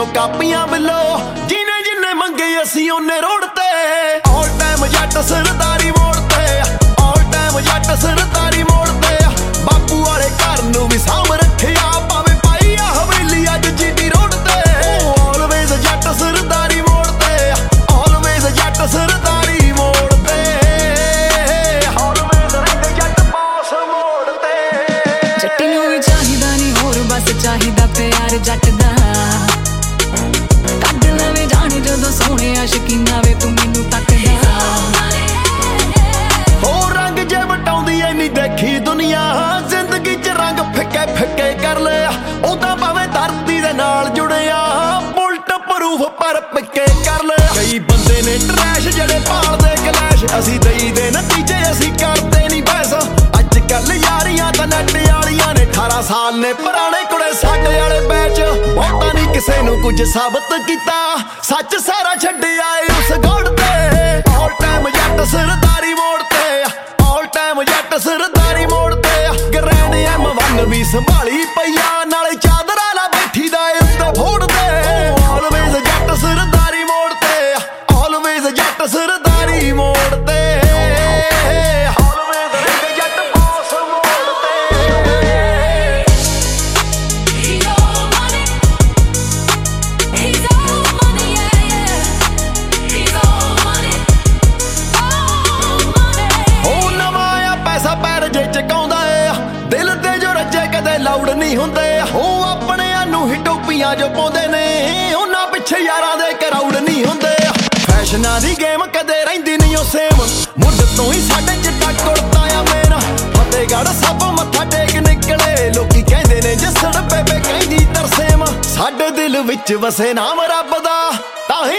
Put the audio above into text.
ਉਹ ਕਾਪੀਆਂ ਬਿੱਲੋ ਜਿਹਨੇ ਜਿੰਨੇ ਮੰਗੇ ਅਸੀਂ ਉਹਨੇ ਰੋਡ ਤੇ ਆਲ ਟਾਈਮ ਜੱਟ ਸਰਦਾਰੀ ਮੋੜ ਤੇ ਆਲ ਟਾਈਮ ਜੱਟ ਸਰਦਾਰੀ ਮੋੜ ਤੇ ਬਾਪੂ ਵਾਲੇ ਘਰ ਨੂੰ ਵੀ ਸਾਂਭ ਰੱਖਿਆ ਭਾਵੇਂ ਪਾਈ ਆ ਹਵੇਲੀ ਅੱਜ ਜੀਟੀ ਰੋਡ ਤੇ ਆਲਵੇਜ਼ ਜੱਟ ਸਰਦਾਰੀ ਮੋੜ ਤੇ ਆਲਵੇਜ਼ ਜੱਟ ਸਰਦਾਰੀ ਮੋੜ ਤੇ ਆਲਵੇਜ਼ ਰਹਿੰਦੇ ਜੱਟ ਪਾਸ ਮੋੜ ਤੇ ਜੱਟੀ ਨੂੰ ਵੀ ਚਾਹੀਦਾ ਨਹੀਂ ਹੋਰ ਬਸ ਚਾਹੀਦਾ ਪਿਆਰ ਜੱਟ ਦਾ ਕੱਢ ਲਵੇਂ ਜਾਣ ਜਦੋਂ ਸੋਹਣਿਆ ਸ਼ਕੀਨਾ ਵੇ ਤੂੰ ਮੈਨੂੰ ਤੱਕਦਾ ਹੋ ਰੰਗ ਜੇ ਵਟਾਉਂਦੀ ਐ ਨਹੀਂ ਦੇਖੀ ਦੁਨੀਆ ਜ਼ਿੰਦਗੀ 'ਚ ਰੰਗ ਫਿੱਕੇ ਫਿੱਕੇ ਕਰ ਲਿਆ ਉਹ ਤਾਂ ਭਾਵੇਂ ਧਰਤੀ ਦੇ ਨਾਲ ਜੁੜਿਆ ਬੁਲਟ ਪ੍ਰੂਫ ਪਰ ਪਿੱਕੇ ਕਰ ਲਿਆ ਕਈ ਬੰਦੇ ਨੇ ਟਰੈਸ਼ ਜਿਹੜੇ ਭਾਲਦੇ ਕਲੈਸ਼ ਅਸੀਂ ਦਈਦੇ ਨਤੀਜੇ ਅਸੀਂ ਕਰਦੇ ਨਹੀਂ ਬੈਸ ਅੱਜ ਕੱਲ ਯਾਰੀਆਂ ਤਾਂ ਨੱਟ ਵਾਲੀਆਂ ਨੇ 18 ਸਾਲ ਨੇ ਪੁਰਾਣੇ ਕੁੜੇ ਸਾਡੇ ਵਾਲੇ ਬੈਚ ਬਹੁਤਾ ਨਹੀਂ ਕਿਸੇ ਨੂੰ ਕੁਝ ਸਾਬਤ ਕੀਤਾ ਸੱਚ ਸਾਰਾ ਛੱਡਿਆ ਏ ਉਸ ਗੋੜ ਤੇ ਆਲ ਟਾਈਮ ਜੱਟ ਸਰਦਾਰੀ ਮੋੜ ਤੇ ਆਲ ਟਾਈਮ ਜੱਟ ਸਰਦਾਰੀ ਮੋੜ ਤੇ ਗਰੈਂਡ M1 ਵੀ ਸੰਭਾਲੀ ਪਈਆ ਨਾਲੇ ਚਾਦਰਾ ਲਾ ਬੈਠੀ ਦਾ ਏ ਉੱਤੇ ਫੋੜ ਤੇ ਆਲਵੇਜ਼ ਜੱਟ ਸਰਦਾਰੀ ਮੋੜ ਤੇ ਆਲਵੇਜ਼ ਜੱਟ ਸਰਦਾਰੀ ਮੋੜ ਤੇ ਆਲਵੇਜ਼ ਰਹਿੰਦੇ ਜੱਟ ਪਾਸ ਮੋੜ ਤੇ ਉਹ ਨਵਾਂ ਆ ਪੈਸਾ ਪੈਰ ਜੇ ਚਕਾਉਂਦਾ ਏ ਦਿਲ ਤੇ ਜੋ ਰੱਜੇ ਕਦੇ ਲਾਊਡ ਨਹੀਂ ਹੁੰਦੇ ਉਹ ਆਪਣਿਆਂ ਨੂੰ ਹੀ ਟੋਪੀਆਂ ਜੋ ਪਾਉਂਦੇ ਨੇ ਉਹਨਾਂ ਪਿੱਛੇ ਯਾਰਾਂ ਦੇ ਕਰਾਊਡ ਨਹੀਂ ਹੁੰਦੇ ਫੈਸ਼ਨਾਂ ਦੀ ਗੇਮ ਕਦੇ ਰਹਿੰਦੀ ਨਹੀਂ ਉਹ ਸੇਮ ਮੁੱਢ ਤੋਂ ਹੀ ਸਾਡੇ ਚਿੱਟਾ ਕੁੜਤਾ ਆ ਮੇਰਾ ਫਤਿਹਗੜ੍ਹ ਸਭ ਮੱਥਾ ਟੇਕ ਨਿਕਲੇ ਲੋਕੀ ਕਹਿੰਦੇ ਨੇ ਜੱਸੜ ਬੇਬੇ ਕਹਿੰਦੀ ਤਰਸੇਮ ਸਾਡੇ ਦਿਲ ਵਿੱਚ ਵਸੇ ਨਾਮ ਰੱਬ ਦਾ ਤਾਂ